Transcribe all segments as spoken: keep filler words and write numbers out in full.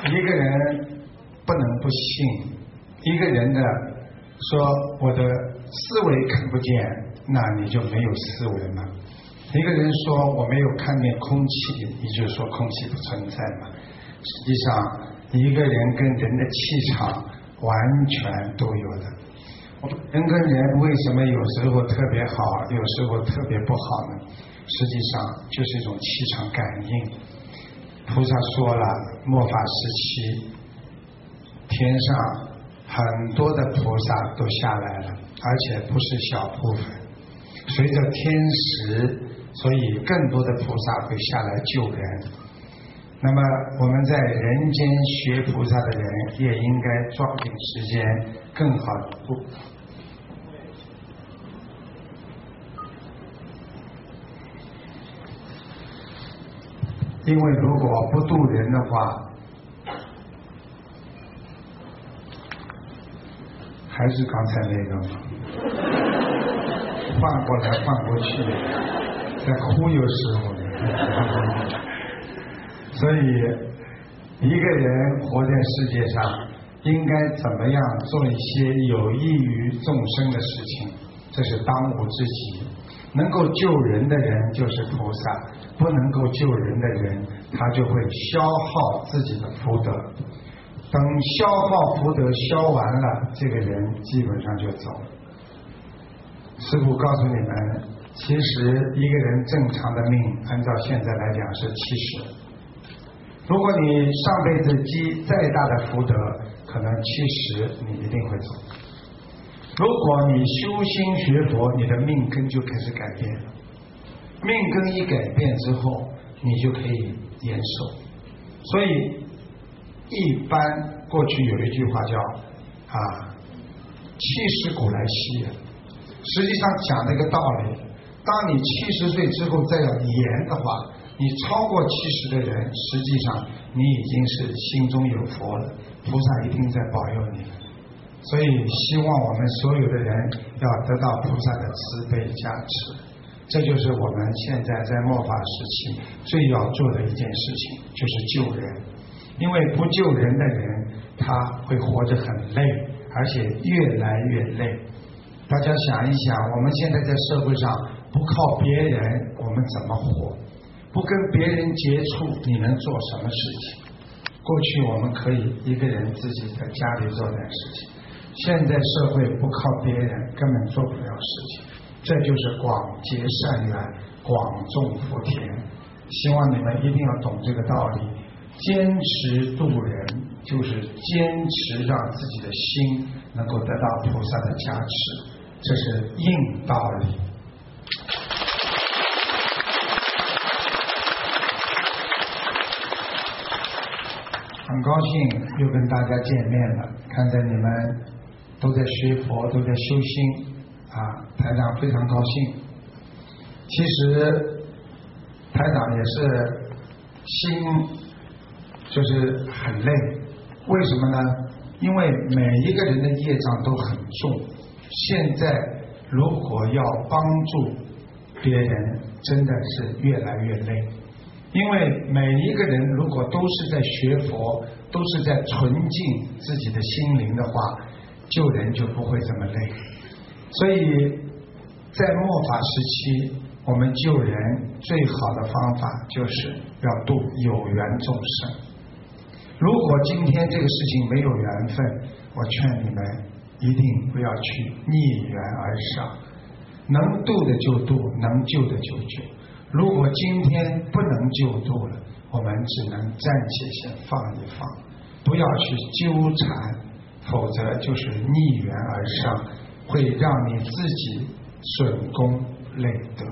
一个人不能不信，一个人的说我的思维看不见，那你就没有思维嘛。一个人说我没有看见空气，你就说空气不存在嘛。实际上一个人跟人的气场完全都有的。人跟人为什么有时候特别好，有时候特别不好呢？实际上就是一种气场感应。菩萨说了，末法时期天上很多的菩萨都下来了，而且不是小部分。随着天时，所以更多的菩萨会下来救人。那么我们在人间学菩萨的人也应该抓紧时间更好的度。因为如果不度人的话，还是刚才那个嘛，换过来换过去，在忽悠师傅呢。所以一个人活在世界上，应该怎么样做一些有益于众生的事情，这是当务之急。能够救人的人就是菩萨，不能够救人的人，他就会消耗自己的福德。等消耗福德消完了，这个人基本上就走了。师父告诉你们，其实一个人正常的命，按照现在来讲是七十。如果你上辈子积再大的福德，可能七十你一定会走。如果你修心学佛，你的命根就开始改变了。命根一改变之后，你就可以延寿。所以一般过去有一句话叫啊，七十古来稀。实际上讲这个道理，当你七十岁之后再要延的话，你超过七十的人，实际上你已经是心中有佛了，菩萨一定在保佑你。所以希望我们所有的人要得到菩萨的慈悲加持，这就是我们现在在末法时期最要做的一件事情，就是救人。因为不救人的人，他会活得很累，而且越来越累。大家想一想，我们现在在社会上不靠别人，我们怎么活？不跟别人接触，你能做什么事情？过去我们可以一个人自己在家里做点事情，现在社会不靠别人根本做不了事情。这就是广结善缘，广种福田。希望你们一定要懂这个道理，坚持度人，就是坚持让自己的心能够得到菩萨的加持，这是硬道理。很高兴又跟大家见面了，看在你们都在学佛，都在修心啊，台长非常高兴。其实台长也是心就是很累，为什么呢？因为每一个人的业障都很重，现在如果要帮助别人，真的是越来越累。因为每一个人如果都是在学佛，都是在纯净自己的心灵的话，救人就不会这么累。所以在末法时期，我们救人最好的方法就是要度有缘众生。如果今天这个事情没有缘分，我劝你们一定不要去逆缘而上，能度的就度，能救的就救。如果今天不能救度了，我们只能暂且先放一放，不要去纠缠，否则就是逆缘而上，会让你自己损功累德。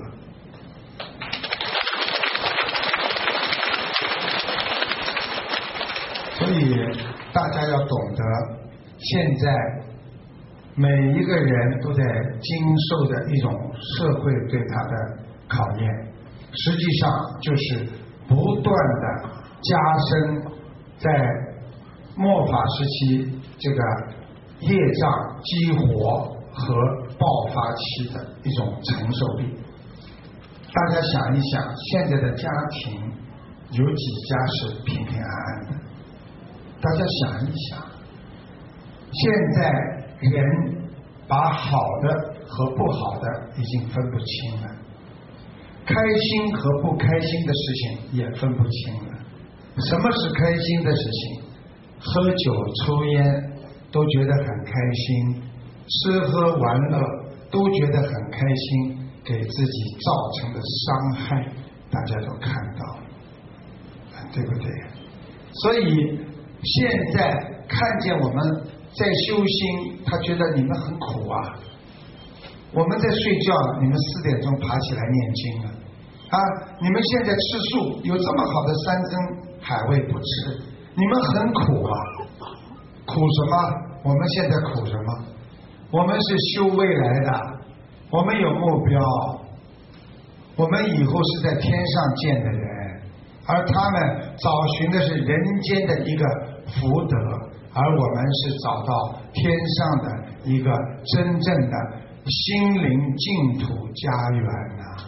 所以大家要懂得，现在每一个人都在经受着一种社会对他的考验，实际上就是不断的加深在末法时期这个业障激活和爆发期的一种承受力。大家想一想，现在的家庭有几家是平平安安的？ 大家想一想，现在人把好的和不好的已经分不清了，开心和不开心的事情也分不清了。什么是开心的事情？喝酒抽烟都觉得很开心，吃喝玩乐都觉得很开心，给自己造成的伤害大家都看到了，对不对？所以现在看见我们在修心，他觉得你们很苦啊。我们在睡觉，你们四点钟爬起来念经了啊！你们现在吃素，有这么好的山珍海味不吃，你们很苦啊！苦什么？我们现在苦什么？我们是修未来的，我们有目标，我们以后是在天上见的人，而他们找寻的是人间的一个福德，而我们是找到天上的一个真正的心灵净土家园呐、啊！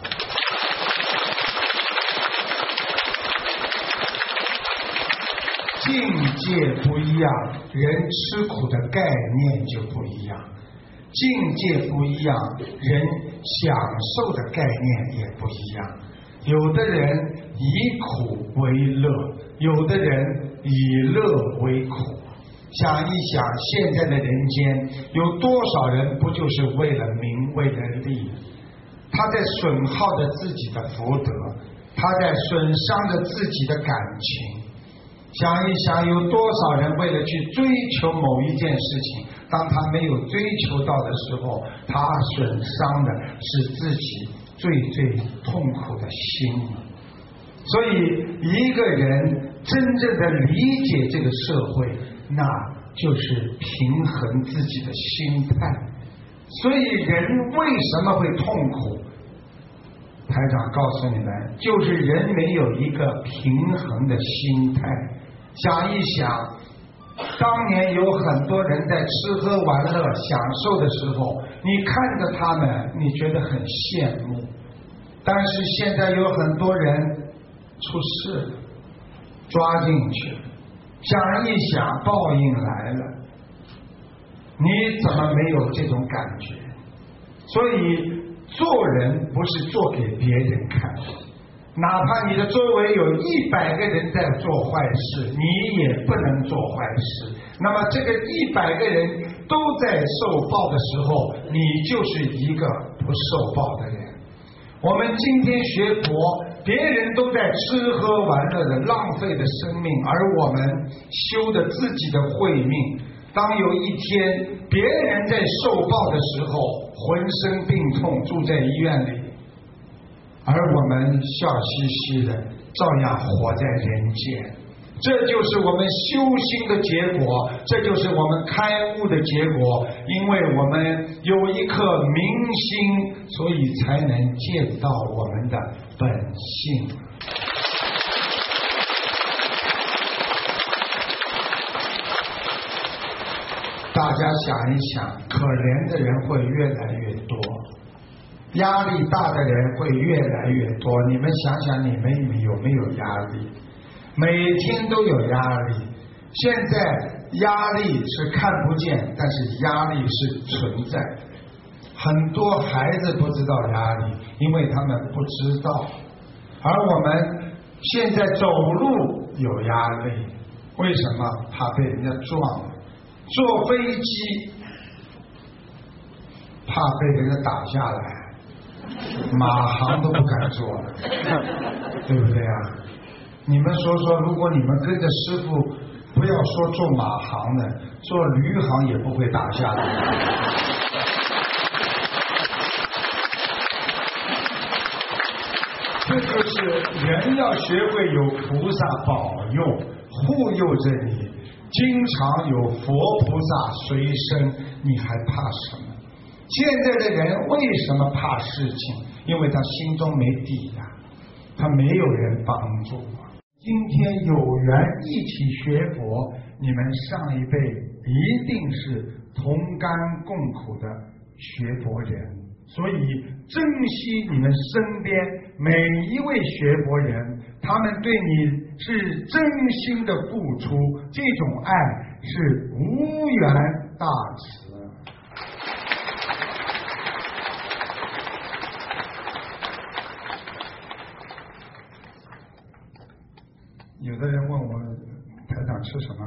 境界不一样，人吃苦的概念就不一样；境界不一样，人享受的概念也不一样。有的人以苦为乐，有的人以乐为苦。想一想，现在的人间有多少人不就是为了名为了利？他在损耗着自己的福德，他在损伤着自己的感情。想一想，有多少人为了去追求某一件事情，当他没有追求到的时候，他损伤的是自己最最痛苦的心。所以一个人真正的理解这个社会，那就是平衡自己的心态。所以人为什么会痛苦？台长告诉你们，就是人没有一个平衡的心态。想一想，当年有很多人在吃喝玩乐享受的时候，你看着他们，你觉得很羡慕。但是现在有很多人出事了，抓进去了。想一想，报应来了，你怎么没有这种感觉？所以做人不是做给别人看，哪怕你的周围有一百个人在做坏事，你也不能做坏事。那么这个一百个人都在受报的时候，你就是一个不受报的人。我们今天学佛，别人都在吃喝玩乐的浪费的生命，而我们修的自己的慧命。当有一天别人在受报的时候，浑身病痛住在医院里，而我们笑嘻嘻的照样活在人间，这就是我们修心的结果，这就是我们开悟的结果。因为我们有一颗明心，所以才能见到我们的本性。大家想一想，可怜的人会越来越多，压力大的人会越来越多。你们想想，你们有没有压力？每天都有压力。现在压力是看不见，但是压力是存在。很多孩子不知道压力，因为他们不知道。而我们现在走路有压力，为什么？怕被人家撞了。坐飞机怕被人家打下来，马航都不敢坐了，对不对啊？你们说说，如果你们跟着师父，不要说坐马航的，坐驴航也不会打下来。这就是人要学会有菩萨保佑护佑着你，经常有佛菩萨随身，你还怕什么？现在的人为什么怕事情？因为他心中没底呀、啊，他没有人帮助啊。今天有缘一起学佛，你们上一辈一定是同甘共苦的学佛人，所以珍惜你们身边每一位学佛人，他们对你是真心的付出，这种爱是无缘大慈。有的人问我台长吃什么，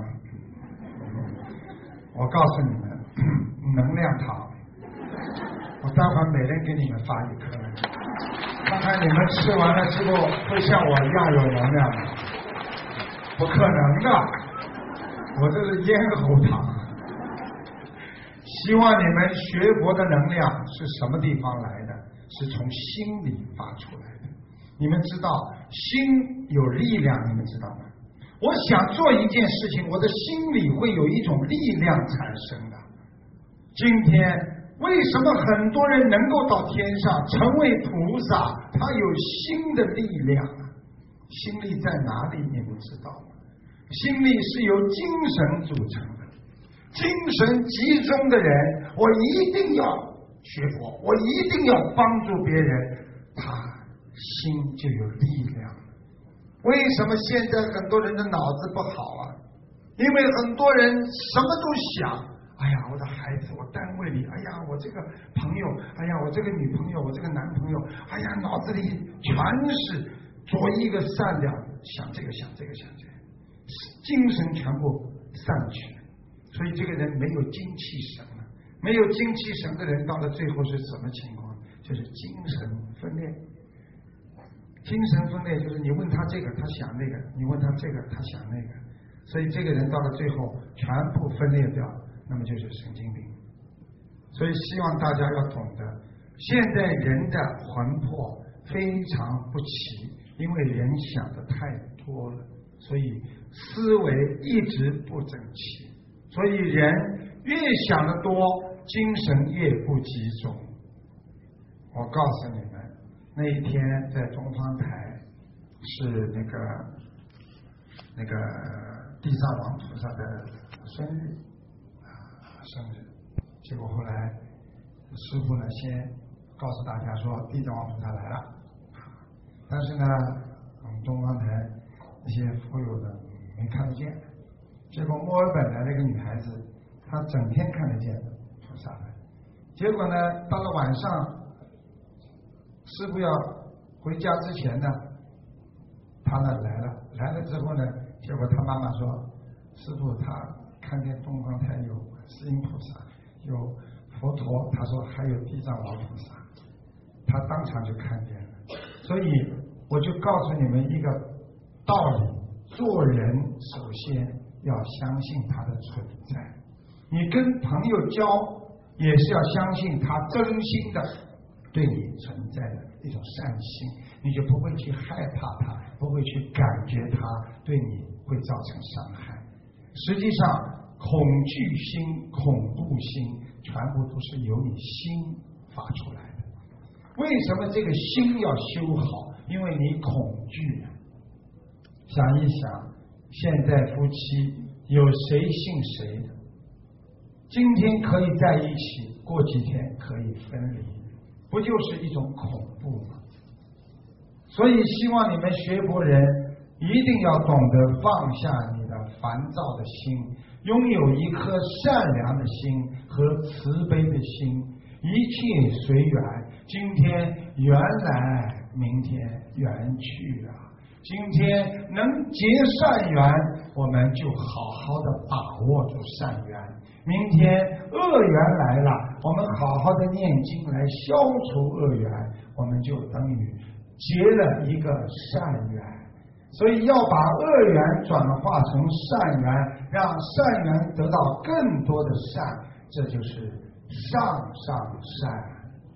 我告诉你们，能量糖，我待会儿每人给你们发一颗，看看你们吃完了之后会像我一样有能量吗？不可能的，我这是咽喉糖。希望你们学佛的能量是什么地方来的？是从心里发出来的。你们知道心有力量，你们知道吗？我想做一件事情，我的心里会有一种力量产生的。今天为什么很多人能够到天上成为菩萨？他有心的力量。心力在哪里？你们知道吗？心力是由精神组成的。精神集中的人，我一定要学佛，我一定要帮助别人，他心就有力量。为什么现在很多人的脑子不好啊？因为很多人什么都想，哎呀，我的孩子，我单位里，哎呀，我这个朋友，哎呀，我这个女朋友，我这个男朋友，哎呀，脑子里全是左一个善良，想这个想这个想这个，精神全部散去，所以这个人没有精气神了。没有精气神的人，到了最后是什么情况？就是精神分裂。精神分裂就是你问他这个他想那个，你问他这个他想那个，所以这个人到了最后全部分裂掉，那么就是神经病。所以希望大家要懂得，现在人的魂魄非常不齐，因为人想的太多了，所以思维一直不整齐，所以人越想得多，精神越不集中。我告诉你们，那一天在东方台是那个那个地藏王菩萨的生日啊，生日。结果后来师父呢先告诉大家说地藏王菩萨来了，但是呢我们东方台那些佛友的没看得见。结果墨尔本来那个女孩子，她整天看得见菩萨的。结果呢到了晚上，师父要回家之前呢，他呢来了，来了之后呢，结果他妈妈说，师父他看见东方台有观音菩萨，有佛陀，他说还有地藏王菩萨，他当场就看见了。所以我就告诉你们一个道理，做人首先要相信他的存在。你跟朋友交也是要相信他真心的对你存在的一种善心，你就不会去害怕他，不会去感觉他对你会造成伤害。实际上恐惧心、恐怖心全部都是由你心发出来的。为什么这个心要修好？因为你恐惧。想一想，现在夫妻有谁信谁的？今天可以在一起，过几天可以分离，不就是一种恐怖吗？所以希望你们学佛人一定要懂得放下你的烦躁的心，拥有一颗善良的心和慈悲的心，一切随缘。今天缘来，明天缘去啊！今天能结善缘，我们就好好的把握住善缘。明天恶缘来了，我们好好的念经来消除恶缘，我们就等于结了一个善缘。所以要把恶缘转化成善缘，让善缘得到更多的善，这就是上上善。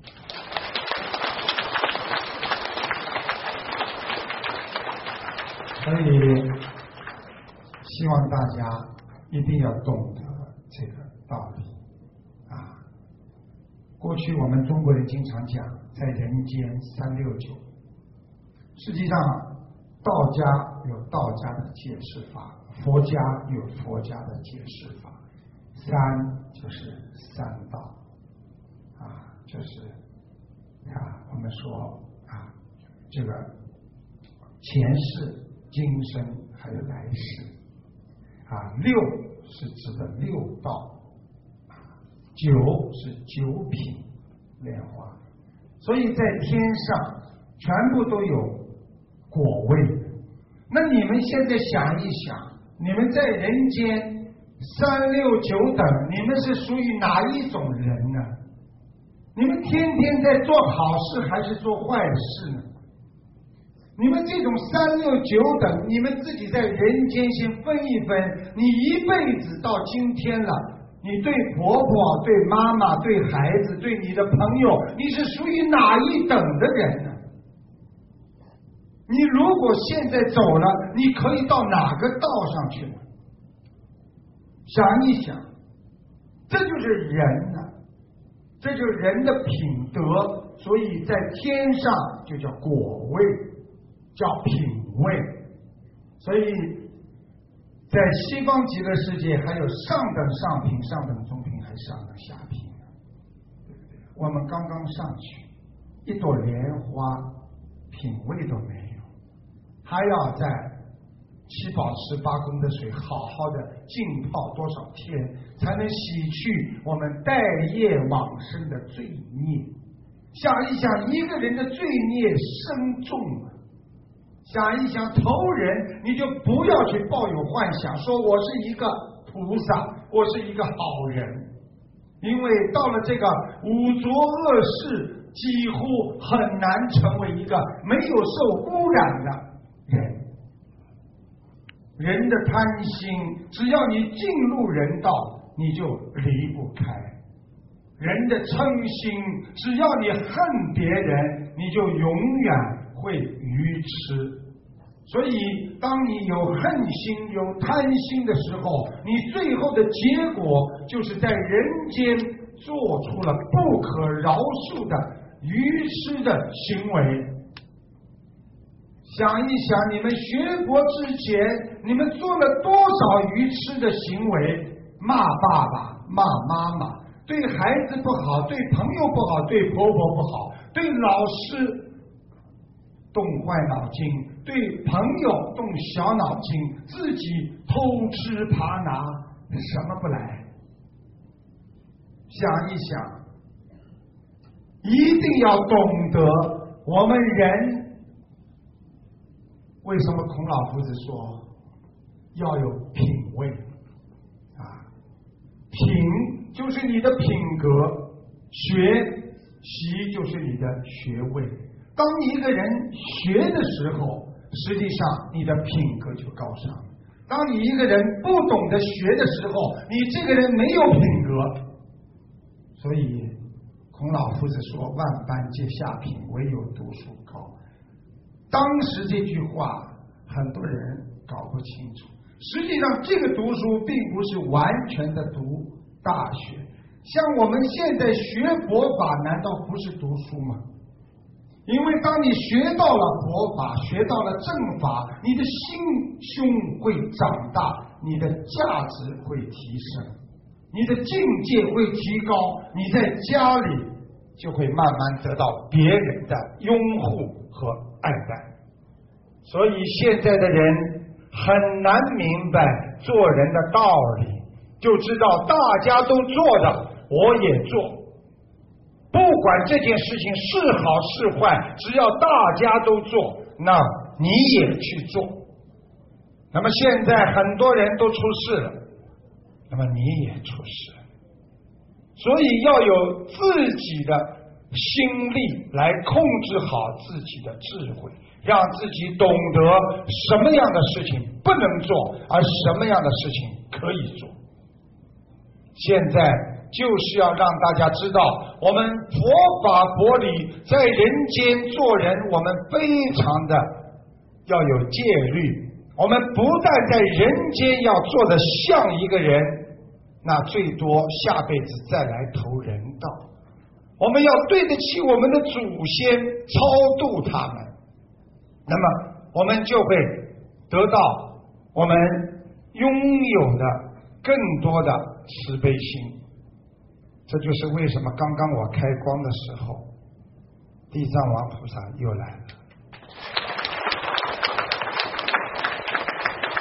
所以希望大家一定要懂得这个道理啊！过去我们中国人经常讲在人间三六九，实际上道家有道家的解释法，佛家有佛家的解释法。三就是三道啊，就是啊，我们说啊，这个前世、今生还有来世啊。六是指的六道，九是九品莲花，所以在天上全部都有果位。那你们现在想一想，你们在人间三六九等，你们是属于哪一种人呢？你们天天在做好事还是做坏事呢？你们这种三六九等，你们自己在人间先分一分，你一辈子到今天了，你对婆婆、对妈妈、对孩子、对你的朋友，你是属于哪一等的人呢？你如果现在走了，你可以到哪个道上去呢？想一想，这就是人呐、啊，这就是人的品德，所以在天上就叫果位，叫品位。所以在西方极乐世界还有上等上品、上等中品，还上等下品，对不对？我们刚刚上去，一朵莲花品位都没有，还要在七宝池八功德水好好的浸泡多少天，才能洗去我们带业往生的罪孽。想一想，一个人的罪孽深重啊！想一想，投人你就不要去抱有幻想，说我是一个菩萨，我是一个好人，因为到了这个五浊恶世，几乎很难成为一个没有受污染的人。人的贪心，只要你进入人道，你就离不开；人的嗔心，只要你恨别人，你就永远会愚痴。所以当你有恨心有贪心的时候，你最后的结果就是在人间做出了不可饶恕的愚痴的行为。想一想，你们学佛之前，你们做了多少愚痴的行为？骂爸爸，骂妈妈，对孩子不好，对朋友不好，对婆婆不好，对老师动坏脑筋，对朋友动小脑筋，自己偷吃扒拿，什么不来？想一想，一定要懂得我们人。为什么孔老夫子说要有品位啊？品就是你的品格，学习就是你的学位。当你一个人学的时候，实际上你的品格就高尚；当你一个人不懂得学的时候，你这个人没有品格。所以孔老夫子说：“万般皆下品，唯有读书高。”当时这句话很多人搞不清楚，实际上这个读书并不是完全的读大学，像我们现在学佛法，难道不是读书吗？因为当你学到了佛法，学到了正法，你的心胸会长大，你的价值会提升，你的境界会提高，你在家里就会慢慢得到别人的拥护和爱戴。所以现在的人很难明白做人的道理，就知道大家都做的我也做，不管这件事情是好是坏，只要大家都做，那你也去做。那么现在很多人都出事了，那么你也出事了。所以要有自己的心力来控制好自己的智慧，让自己懂得什么样的事情不能做，而什么样的事情可以做。现在就是要让大家知道，我们佛法佛理在人间做人，我们非常的要有戒律。我们不但在人间要做的像一个人，那最多下辈子再来投人道。我们要对得起我们的祖先，超度他们，那么我们就会得到我们拥有的更多的慈悲心。这就是为什么刚刚我开光的时候，地藏王菩萨又来了。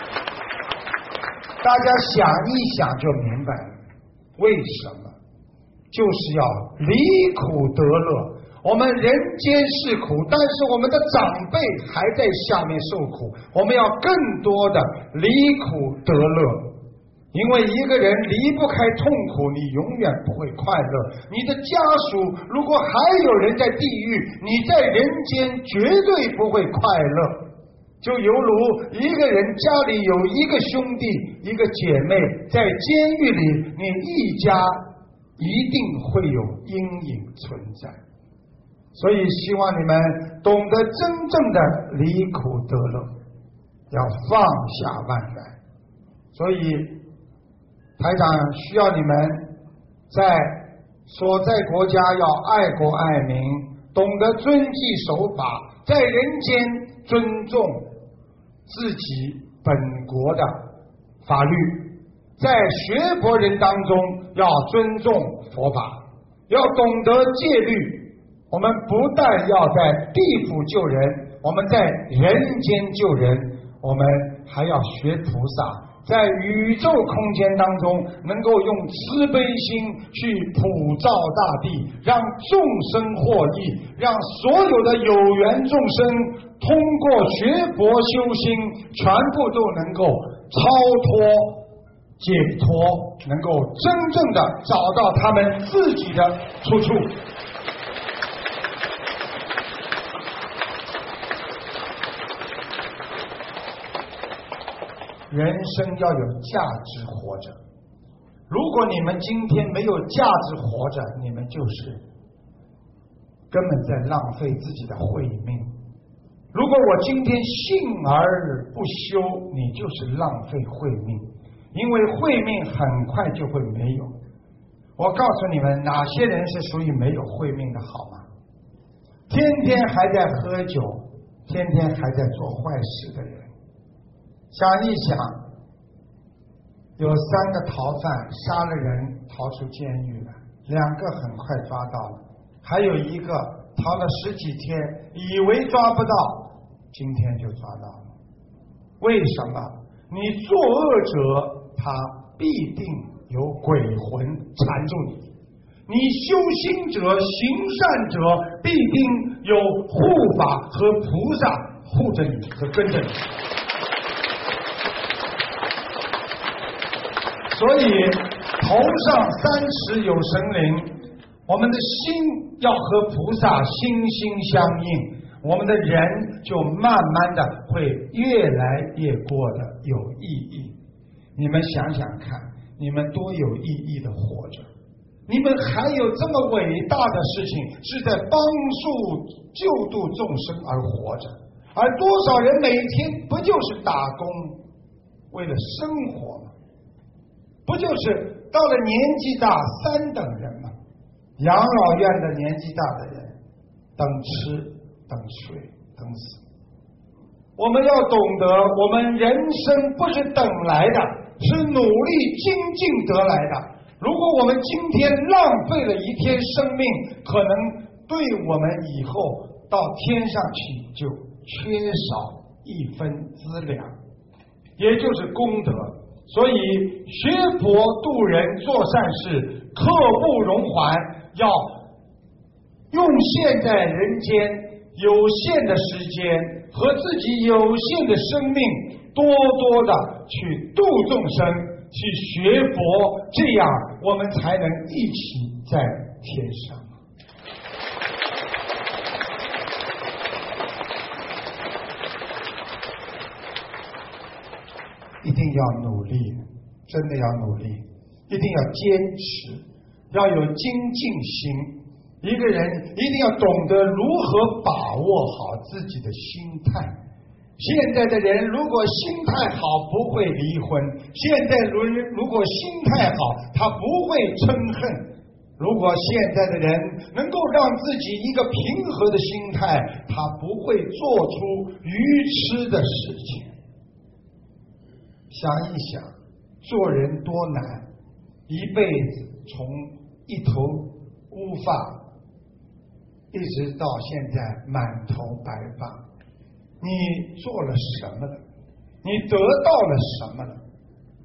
大家想一想就明白了，为什么？就是要离苦得乐。我们人间是苦，但是我们的长辈还在下面受苦，我们要更多的离苦得乐。因为一个人离不开痛苦，你永远不会快乐。你的家属如果还有人在地狱，你在人间绝对不会快乐。就犹如一个人家里有一个兄弟一个姐妹，在监狱里，你一家一定会有阴影存在。所以希望你们懂得真正的离苦得乐，要放下万来。所以台长需要你们在所在国家要爱国爱民，懂得遵纪守法，在人间尊重自己本国的法律，在学佛人当中要尊重佛法，要懂得戒律。我们不但要在地府救人，我们在人间救人，我们还要学菩萨，在宇宙空间当中能够用慈悲心去普照大地，让众生获益，让所有的有缘众生通过学佛修心，全部都能够超脱解脱，能够真正的找到他们自己的出处。人生要有价值活着，如果你们今天没有价值活着，你们就是根本在浪费自己的慧命。如果我今天信而不修，你就是浪费慧命，因为慧命很快就会没有。我告诉你们，哪些人是属于没有慧命的好吗？天天还在喝酒，天天还在做坏事的人。想一想，有三个逃犯杀了人逃出监狱了，两个很快抓到了，还有一个逃了十几天，以为抓不到，今天就抓到了。为什么？你作恶者他必定有鬼魂缠住你，你修心者行善者必定有护法和菩萨护着你和跟着你。所以头上三尺有神灵，我们的心要和菩萨心心相应，我们的人就慢慢的会越来越过得有意义。你们想想看，你们多有意义的活着，你们还有这么伟大的事情是在帮助救度众生而活着，而多少人每天不就是打工为了生活吗？不就是到了年纪大三等人吗？养老院的年纪大的人等吃等睡等死。我们要懂得，我们人生不是等来的，是努力精进得来的。如果我们今天浪费了一天生命，可能对我们以后到天上去就缺少一分资粮，也就是功德。所以学佛度人做善事，刻不容缓，要用现在人间有限的时间和自己有限的生命，多多的去度众生，去学佛，这样我们才能一起在天上。一定要努力，真的要努力，一定要坚持，要有精进心。一个人一定要懂得如何把握好自己的心态。现在的人如果心态好，不会离婚；现在人如果心态好，他不会嗔恨。如果现在的人能够让自己一个平和的心态，他不会做出愚痴的事情。想一想，做人多难，一辈子从一头乌发一直到现在满头白发，你做了什么了？你得到了什么了？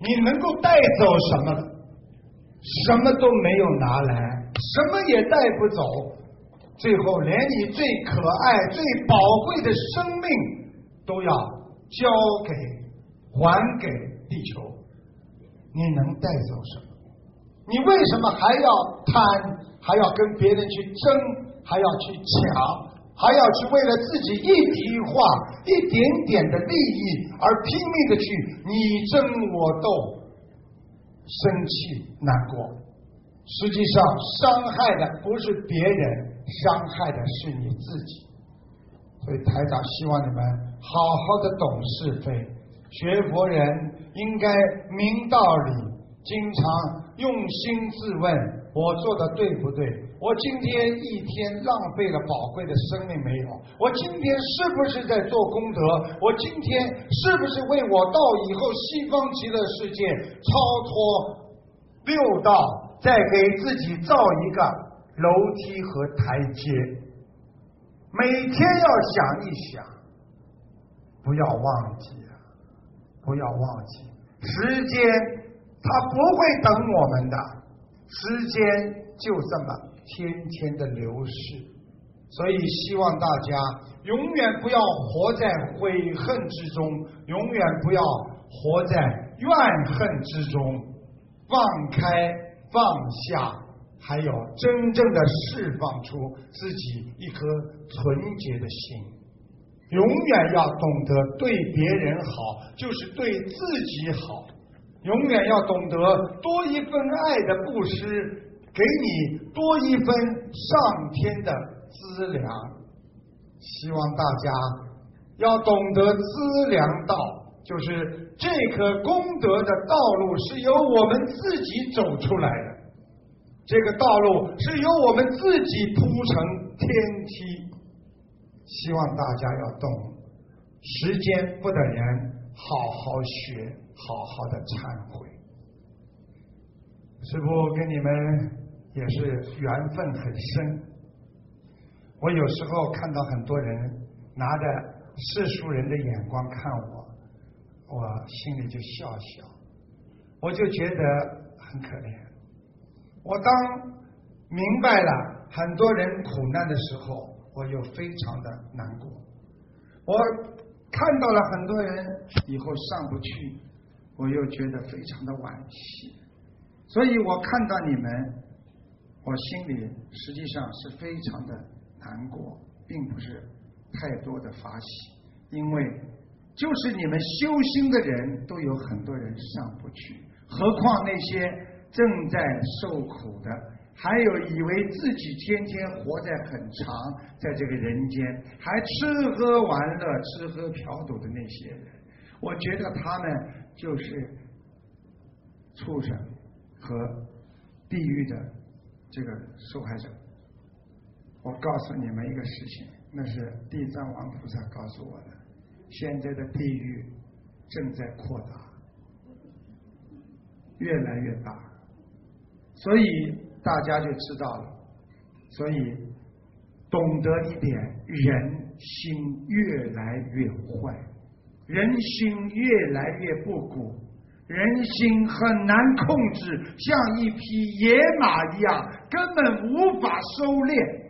你能够带走什么了？什么都没有拿来，什么也带不走，最后连你最可爱、最宝贵的生命都要交给、还给地球，你能带走什么？你为什么还要贪，还要跟别人去争，还要去抢，还要去为了自己一句话、一点点的利益而拼命的去你争我斗，生气难过？实际上伤害的不是别人，伤害的是你自己。所以台长希望你们好好的懂是非，学佛人应该明道理，经常用心自问，我做的对不对？我今天一天浪费了宝贵的生命没有？我今天是不是在做功德？我今天是不是为我到以后西方极乐世界超脱六道，再给自己造一个楼梯和台阶？每天要想一想，不要忘记啊，不要忘记，时间它不会等我们的，时间就这么天天的流逝。所以希望大家永远不要活在悔恨之中，永远不要活在怨恨之中，放开放下，还有真正的释放出自己一颗纯洁的心。永远要懂得对别人好就是对自己好，永远要懂得多一份爱的布施，给你多一分上天的资粮。希望大家要懂得资粮道，就是这颗功德的道路是由我们自己走出来的，这个道路是由我们自己铺成天梯。希望大家要懂，时间不等人，好好学，好好的忏悔。师父跟你们也是缘分很深，我有时候看到很多人拿着世俗人的眼光看我，我心里就笑笑，我就觉得很可怜。我当明白了很多人苦难的时候，我又非常的难过。我看到了很多人以后上不去，我又觉得非常的惋惜。所以我看到你们，我心里实际上是非常的难过，并不是太多的法喜，因为就是你们修心的人都有很多人上不去，何况那些正在受苦的，还有以为自己天天活在很长，在这个人间还吃喝玩乐、吃喝嫖赌的那些人，我觉得他们就是畜生和地狱的这个受害者。我告诉你们一个事情，那是地藏王菩萨告诉我的，现在的地狱正在扩大，越来越大，所以大家就知道了。所以懂得一点，人心越来越坏，人心越来越不古，人心很难控制，像一匹野马一样，根本无法收敛。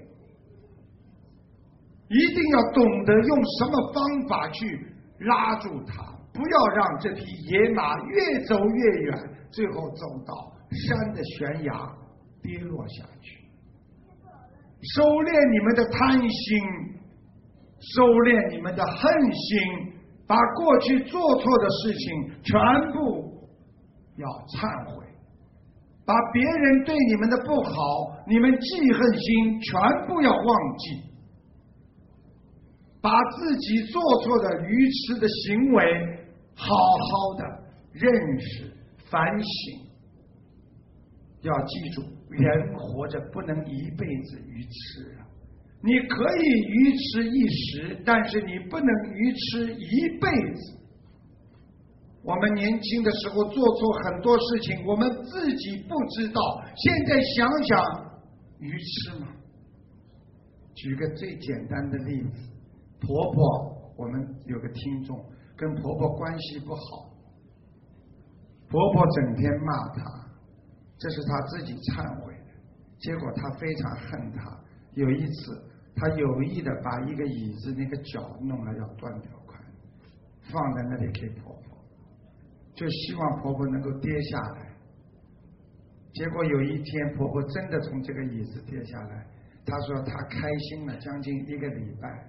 一定要懂得用什么方法去拉住它，不要让这匹野马越走越远，最后走到山的悬崖跌落下去。收敛你们的贪心，收敛你们的恨心，把过去做错的事情全部要忏悔，把别人对你们的不好，你们记恨心全部要忘记，把自己做错的愚痴的行为好好的认识反省。要记住，人活着不能一辈子愚痴啊！你可以愚痴一时，但是你不能愚痴一辈子。我们年轻的时候做错很多事情，我们自己不知道，现在想想，愚痴吗？举个最简单的例子，婆婆，我们有个听众跟婆婆关系不好， 婆婆整天骂她，这是她自己忏悔的。结果她非常恨她。有一次，她有意的把一个椅子那个脚弄了要断掉块，放在那里给婆婆，就希望婆婆能够跌下来。结果有一天，婆婆真的从这个椅子跌下来。她说她开心了将近一个礼拜。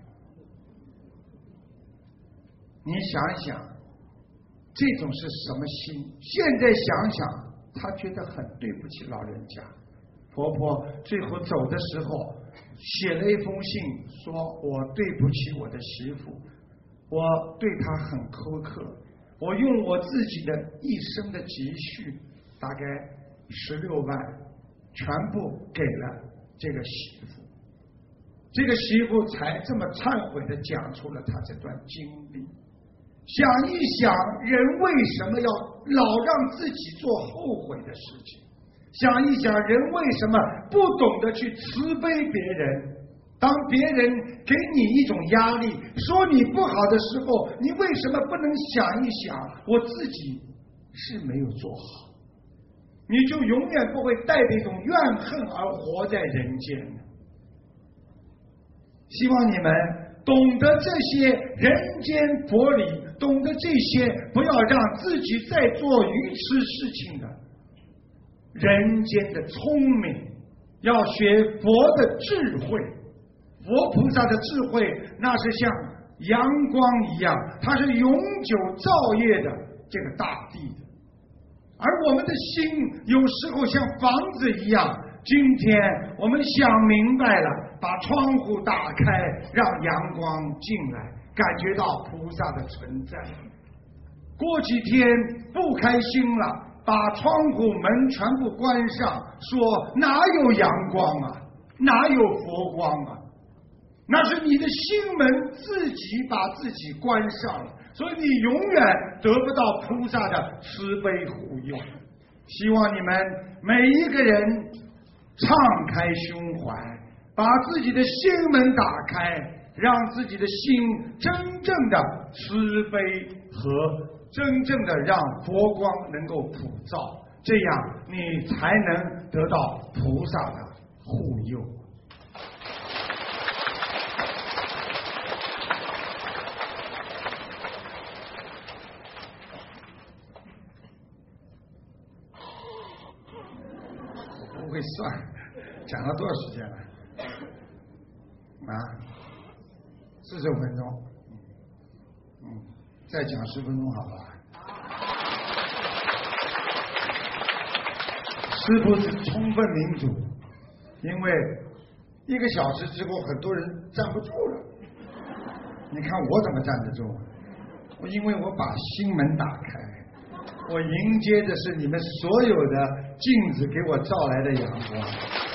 你想想，这种是什么心？现在想想，她觉得很对不起老人家。婆婆最后走的时候，写了一封信，说我对不起我的媳妇，我对她很苛刻，我用我自己的一生的积蓄，大概十六万，全部给了这个媳妇。这个媳妇才这么忏悔的讲出了她这段经历。想一想，人为什么要老让自己做后悔的事情？想一想，人为什么不懂得去慈悲别人？当别人给你一种压力，说你不好的时候，你为什么不能想一想，我自己是没有做好？你就永远不会带着一种怨恨而活在人间。希望你们懂得这些人间佛理，懂得这些，不要让自己在做愚痴事情的人间的聪明，要学佛的智慧。佛菩萨的智慧，那是像阳光一样，它是永久照耀的这个大地的。而我们的心有时候像房子一样，今天我们想明白了，把窗户打开，让阳光进来，感觉到菩萨的存在。过几天不开心了，把窗户门全部关上，说哪有阳光啊，哪有佛光啊？那是你的心门自己把自己关上了，所以你永远得不到菩萨的慈悲护佑。希望你们每一个人敞开胸怀，把自己的心门打开，让自己的心真正的慈悲和真正的让佛光能够普照，这样你才能得到菩萨的护佑。不会算，讲了多少时间了？啊，四十五分钟。嗯，再讲十分钟好吧？师父是充分民主，因为一个小时之后很多人站不住了。你看我怎么站得住？我因为我把心门打开，我迎接的是你们所有的镜子给我照来的阳光。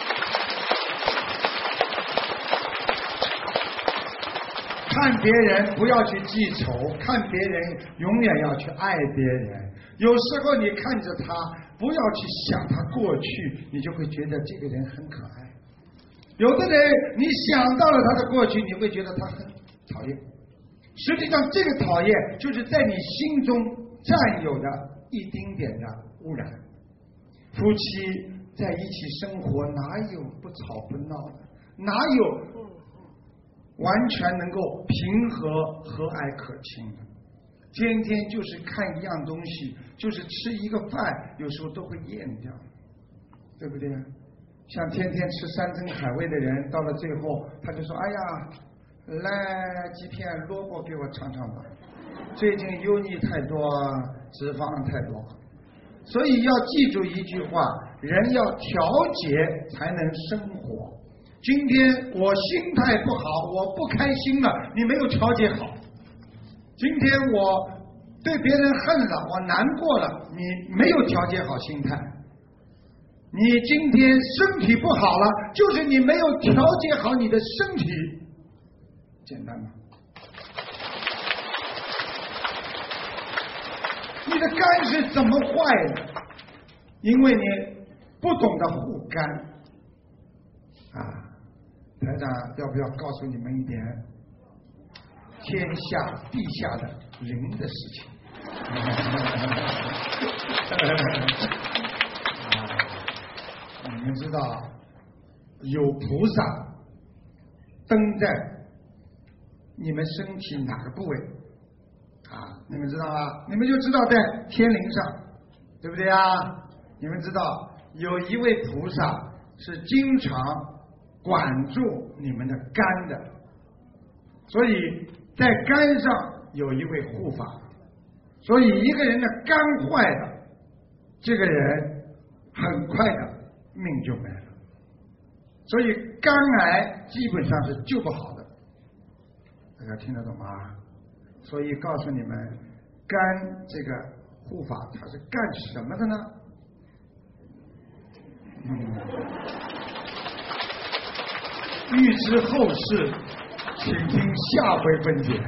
看别人不要去记仇，看别人永远要去爱别人。有时候你看着他，不要去想他过去，你就会觉得这个人很可爱。有的人你想到了他的过去，你会觉得他很讨厌。实际上这个讨厌就是在你心中占有的一丁点的污染。夫妻在一起生活，哪有不吵不闹的？哪有完全能够平和和蔼可亲的？天天就是看一样东西，就是吃一个饭，有时候都会厌掉，对不对？像天天吃山珍海味的人，到了最后他就说：哎呀，来几片萝卜给我尝尝吧，最近油腻太多，脂肪太多。所以要记住一句话，人要调节才能生活。今天我心态不好，我不开心了，你没有调节好。今天我对别人恨了，我难过了，你没有调节好心态。你今天身体不好了，就是你没有调节好你的身体。简单吗？你的肝是怎么坏的？因为你不懂得护肝啊！台长要不要告诉你们一点天下地下的灵的事情？ 你们知道有菩萨登在你们身体哪个部位啊？你们知道吗？你们就知道在天灵上，对不对啊？你们知道有一位菩萨是经常管住你们的肝的，所以在肝上有一位护法，所以一个人的肝坏了，这个人很快的命就没了。所以肝癌基本上是救不好的，大家听得懂吗？所以告诉你们，肝这个护法它是干什么的呢？嗯，欲知后事，请听下回分解。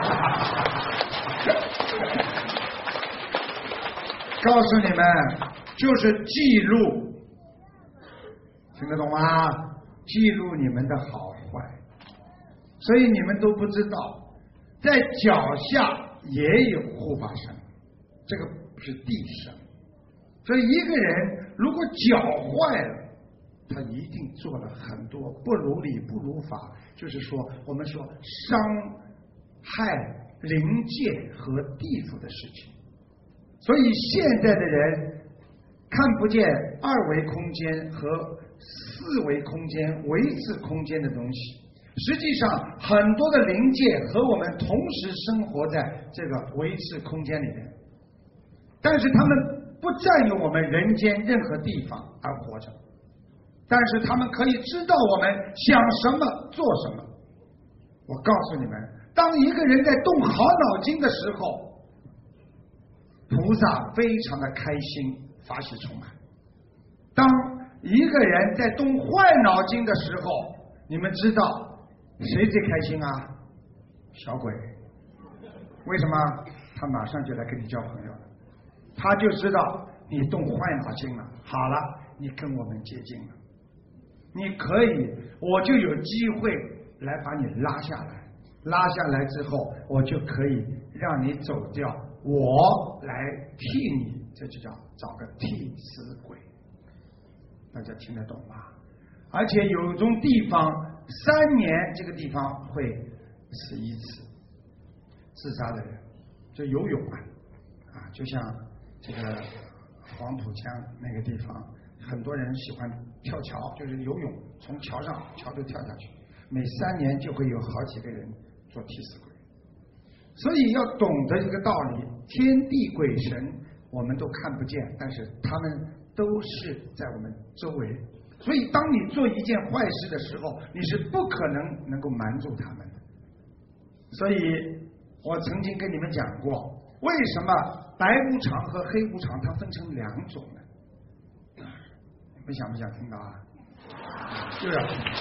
告诉你们，就是记录，听得懂吗？记录你们的好坏，所以你们都不知道，在脚下也有护法神，这个是地神。所以一个人如果脚坏了，他一定做了很多不如理不如法，就是说我们说伤害灵界和地府的事情。所以现在的人看不见二维空间和四维空间、维次空间的东西，实际上很多的灵界和我们同时生活在这个维次空间里面，但是他们不占有我们人间任何地方而活着，但是他们可以知道我们想什么做什么。我告诉你们，当一个人在动好脑筋的时候，菩萨非常的开心，法喜充满。当一个人在动坏脑筋的时候，你们知道谁最开心啊？小鬼。为什么？他马上就来跟你交朋友了，他就知道你动坏脑筋了，好了，你跟我们接近了，你可以，我就有机会来把你拉下来，拉下来之后，我就可以让你走掉，我来替你，这就叫找个替死鬼。大家听得懂吗？而且有种地方三年这个地方会死一次，自杀的人就游泳啊，啊，就像这个黄浦江那个地方，很多人喜欢跳桥，就是游泳，从桥上桥都跳下去，每三年就会有好几个人做替死鬼。所以要懂得一个道理，天地鬼神我们都看不见，但是他们都是在我们周围。所以当你做一件坏事的时候，你是不可能能够瞒住他们的。所以我曾经跟你们讲过，为什么白无常和黑无常它分成两种呢？你们想不想听到啊？就是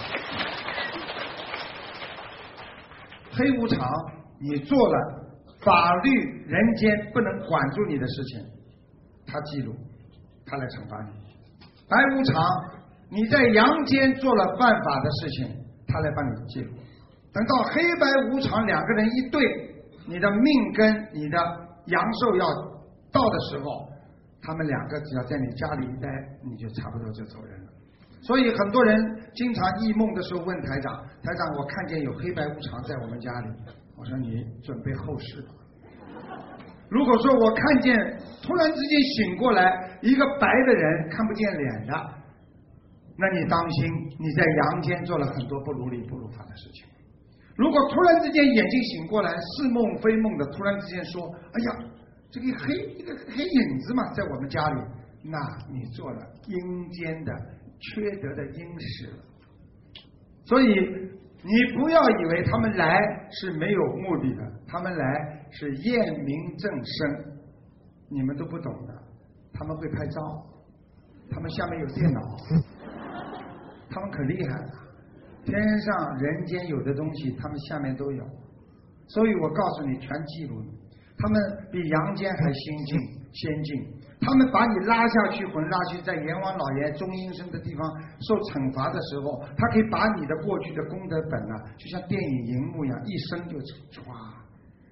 黑无常，你做了法律人间不能管住你的事情，他记录，他来惩罚你。白无常，你在阳间做了犯法的事情，他来帮你记录。等到黑白无常两个人一对，你的命跟你的阳寿要到的时候，他们两个只要在你家里一待，你就差不多就走人了。所以很多人经常忆梦的时候问台长，台长我看见有黑白无常在我们家里，我说你准备后事吧。如果说我看见突然之间醒过来一个白的人看不见脸的，那你当心你在阳间做了很多不如理不如法的事情。如果突然之间眼睛醒过来是梦非梦的，突然之间说哎呀这个黑一个黑影子嘛在我们家里，那你做了阴间的缺德的阴事了。所以你不要以为他们来是没有目的的，他们来是验明正身，你们都不懂的。他们会拍照，他们下面有电脑，他们可厉害了，天上人间有的东西他们下面都有。所以我告诉你，全记录你，他们比阳间还先进先进。他们把你拉下去魂拉去，在阎王老爷中阴身的地方受惩罚的时候，他可以把你的过去的功德本啊，就像电影荧幕一样，一声就唰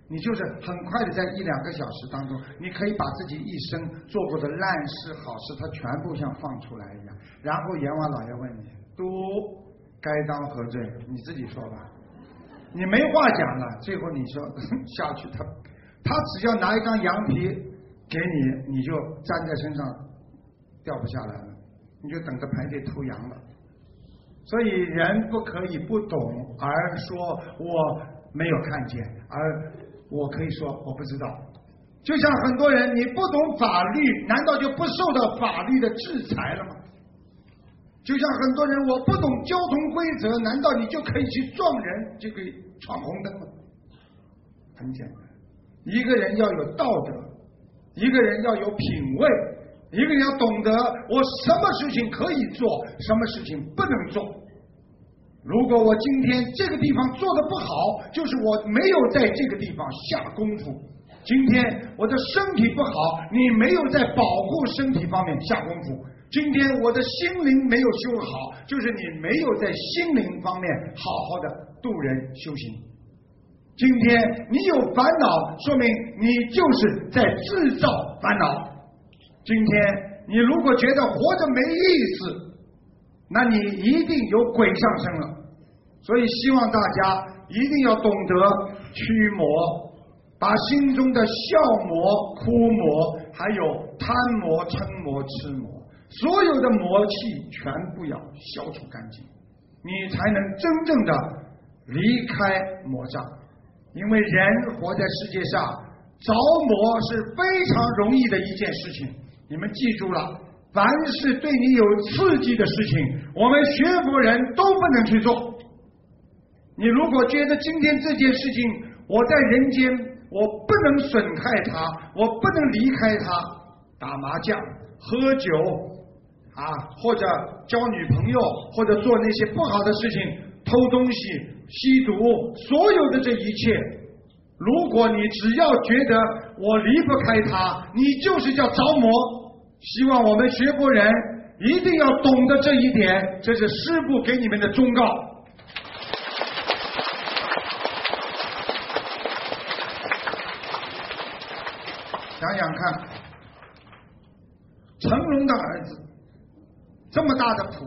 你就是很快的在一两个小时当中，你可以把自己一生做过的烂事好事，它全部像放出来一样。然后阎王老爷问你，都该当何罪？你自己说吧。你没话讲了，最后你说下去，他他只要拿一张羊皮给你，你就粘在身上掉不下来了，你就等着排队偷羊了。所以人不可以不懂而说我没有看见，而我可以说我不知道。就像很多人你不懂法律，难道就不受到法律的制裁了吗？就像很多人我不懂交通规则，难道你就可以去撞人，就可以闯红灯吗？很简单，一个人要有道德，一个人要有品位，一个人要懂得我什么事情可以做，什么事情不能做。如果我今天这个地方做的不好，就是我没有在这个地方下功夫。今天我的身体不好，你没有在保护身体方面下功夫。今天我的心灵没有修好，就是你没有在心灵方面好好的度人修行。今天你有烦恼，说明你就是在制造烦恼。今天你如果觉得活着没意思，那你一定有鬼上身了。所以希望大家一定要懂得驱魔，把心中的笑魔、哭魔，还有贪魔、嗔魔、痴魔，所有的魔气全部要消除干净，你才能真正的离开魔障。因为人活在世界上，着魔是非常容易的一件事情。你们记住了，凡是对你有刺激的事情，我们学佛人都不能去做。你如果觉得今天这件事情我在人间我不能损害它，我不能离开它，打麻将、喝酒啊，或者交女朋友，或者做那些不好的事情，偷东西、吸毒，所有的这一切，如果你只要觉得我离不开它，你就是叫着魔。希望我们学佛人一定要懂得这一点，这是师父给你们的忠告。想想看，成龙的儿子这么大的福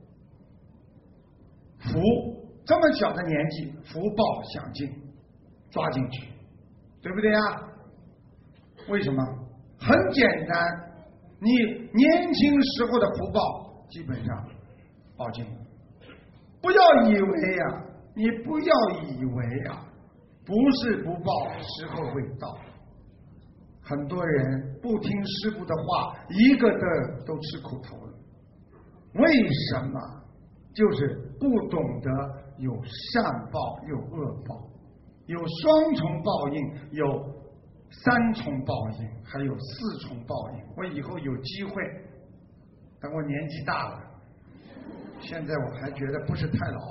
福这么小的年纪，福报享尽，抓进去，对不对啊？为什么？很简单，你年轻时候的福报基本上报尽了。不要以为呀、啊，你不要以为呀、啊，不是不报，时候未到。很多人不听师父的话，一个个都吃苦头了。为什么？就是不懂得有善报有恶报，有双重报应，有三重报应，还有四重报应。我以后有机会，等我年纪大了，现在我还觉得不是太老，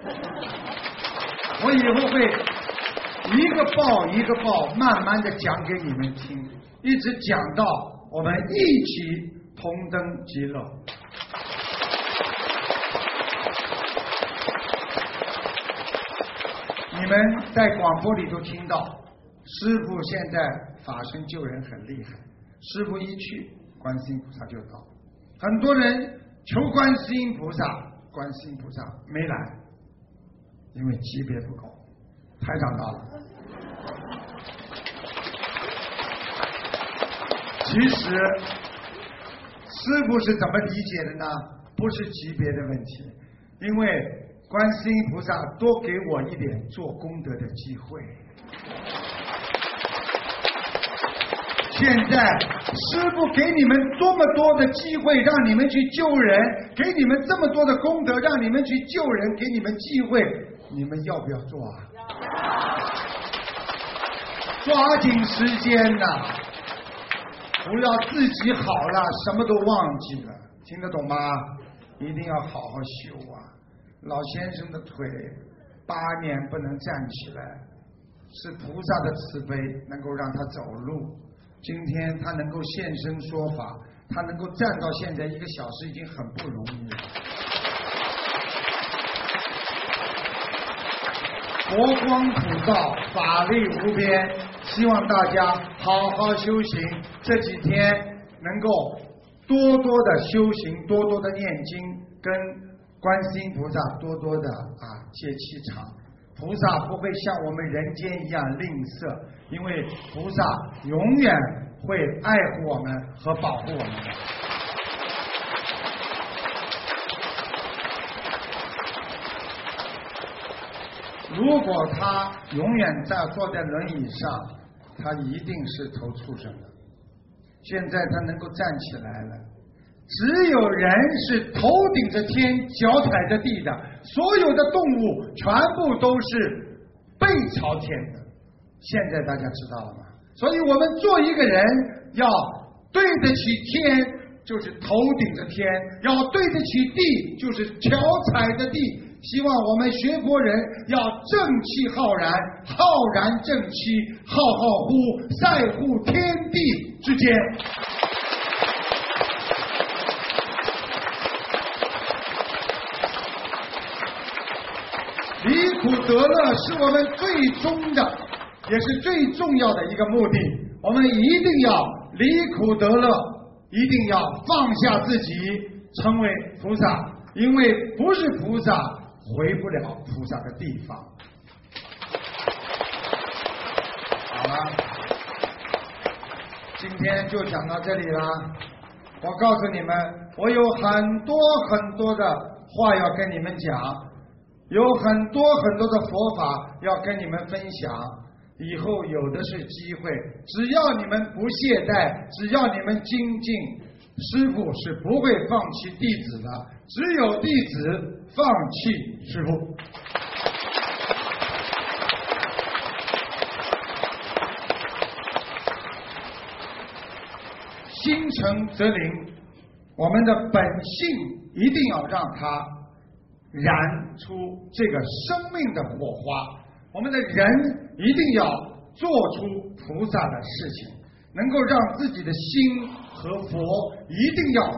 我以后会一个报一个报慢慢的讲给你们听，一直讲到我们一起同登极乐。你们在广播里都听到，师父现在法身救人很厉害，师父一去，观世音菩萨就到。很多人求观世音菩萨，观世音菩萨没来，因为级别不够，台长到了。其实师父是怎么理解的呢？不是级别的问题，因为观世音菩萨多给我一点做功德的机会。现在师父给你们多么多的机会让你们去救人，给你们这么多的功德让你们去救人，给你们机会，你们要不要做啊？抓紧时间呐、啊！不要自己好了什么都忘记了，听得懂吗？一定要好好修啊！老先生的腿八年不能站起来，是菩萨的慈悲能够让他走路。今天他能够现身说法，他能够站到现在一个小时已经很不容易了。 佛光普照，法力无边。希望大家好好修行，这几天能够多多的修行，多多的念经，跟观世音菩萨多多的啊接气场。菩萨不会像我们人间一样吝啬，因为菩萨永远会爱护我们和保护我们的。如果他永远在坐在轮椅上，他一定是头畜生的。现在他能够站起来了，只有人是头顶着天，脚踩着地的，所有的动物全部都是背朝天的。现在大家知道了吗？所以我们做一个人要对得起天，就是头顶着天；要对得起地，就是脚踩着地。希望我们学佛人要正气浩然，浩然正气，浩浩乎赛乎天地之间。离苦得乐是我们最终的，也是最重要的一个目的。我们一定要离苦得乐，一定要放下自己，成为菩萨。因为不是菩萨，回不了菩萨的地方。好了，今天就讲到这里了。我告诉你们，我有很多很多的话要跟你们讲，有很多很多的佛法要跟你们分享。以后有的是机会，只要你们不懈怠，只要你们精进，师父是不会放弃弟子的，只有弟子放弃师父。心诚则灵，我们的本性一定要让它燃出这个生命的火花。我们的人一定要做出菩萨的事情，能够让自己的心和佛一定要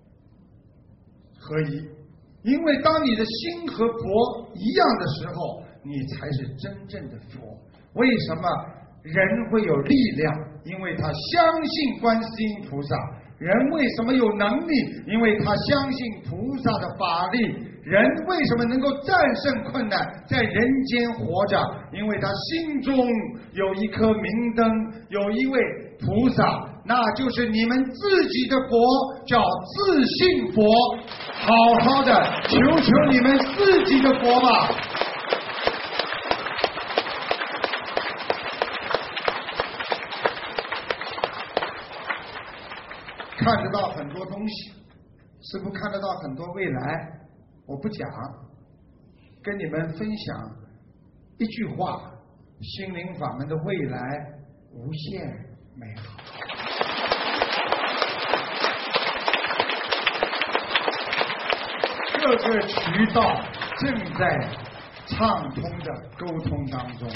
合一。因为当你的心和佛一样的时候，你才是真正的佛。为什么人会有力量？因为他相信观世音菩萨。人为什么有能力？因为他相信菩萨的法力。人为什么能够战胜困难，在人间活着？因为他心中有一颗明灯，有一位菩萨，那就是你们自己的佛，叫自信佛。好好的求求你们自己的佛吧。看得到很多东西，师父看得到很多未来，我不讲，跟你们分享一句话：心灵法门的未来无限美好。各个渠道正在畅通的沟通当中。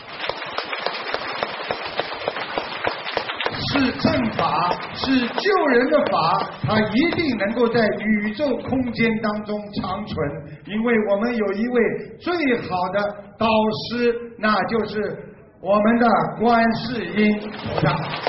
是正法，是救人的法，它一定能够在宇宙空间当中长存。因为我们有一位最好的导师，那就是我们的观世音菩萨。